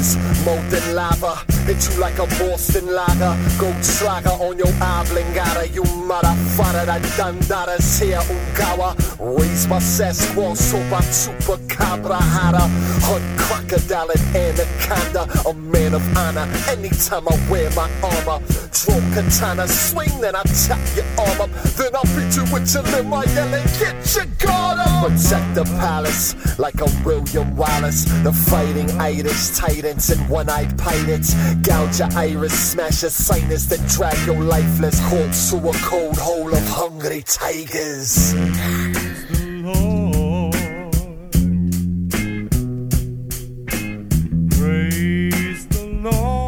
fingers, molten lava. Hit you like a Boston lager. Goldschlager on your oblongata. You motherfucker, that Dandara's here, Ungawa. Raise my Sasquatch, sopa chupacabra hada. Hunt crocodile and anaconda. A man of honor, anytime I wear my armor. Draw katana, swing, then I chop your arm up. Then I'll beat you with your limo, yelling, get your guard up. Protect the palace, like a William Wallace. The fighting Irish titans and one-eyed pirates. Gouge your iris, smash your sinus, then drag your lifeless corpse to a cold hole of hungry tigers. Praise the Lord.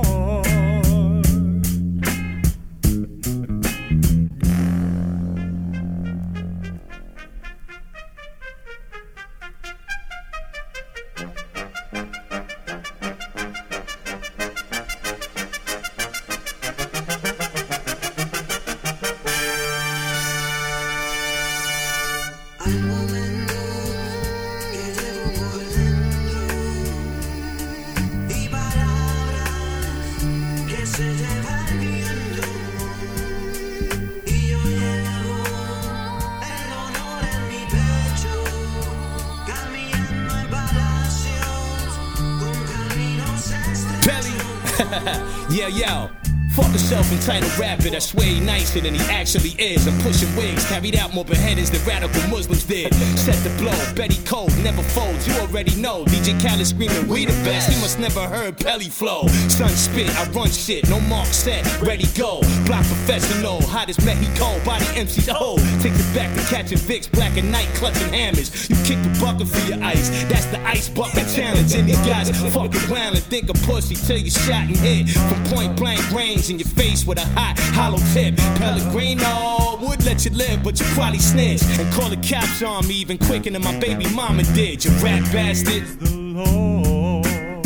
Yeah, yo. Fuck a self-entitled rapper that sway nicer than he actually is. I'm pushing wigs, carried out more beheadings than radical Muslims did. Set the blow, Betty Cole never folds. You already know, DJ Khaled screaming, we the best. You must never heard Pelly flow. Sun spit, I run shit, no mark set, ready go. Block professional, hot as Mexico, body MC's old. Takes it back to catching Vicks, black and night, clutching hammers. You kick the bucket for your ice, that's the ice bucket challenge. And these guys fucking around and think a pussy till you shot and hit from point blank range. In your face with a hot, hollow tip. Pellegrino would let you live, but you probably snitch and call the cops on me even quicker than my baby mama did. You rat bastard. The Lord.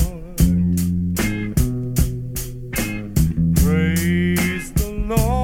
Praise the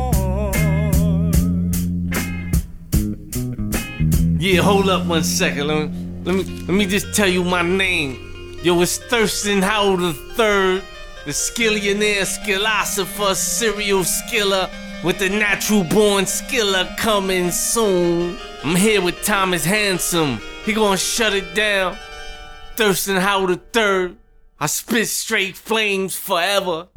Lord. Yeah, hold up 1 second. Let me just tell you my name. Yo, it's Thurston Howell III. The skillionaire, skillosopher, serial skiller with the natural born skiller coming soon. I'm here with Thomas Handsome. He gonna shut it down. Thurston Howell III. I spit straight flames forever.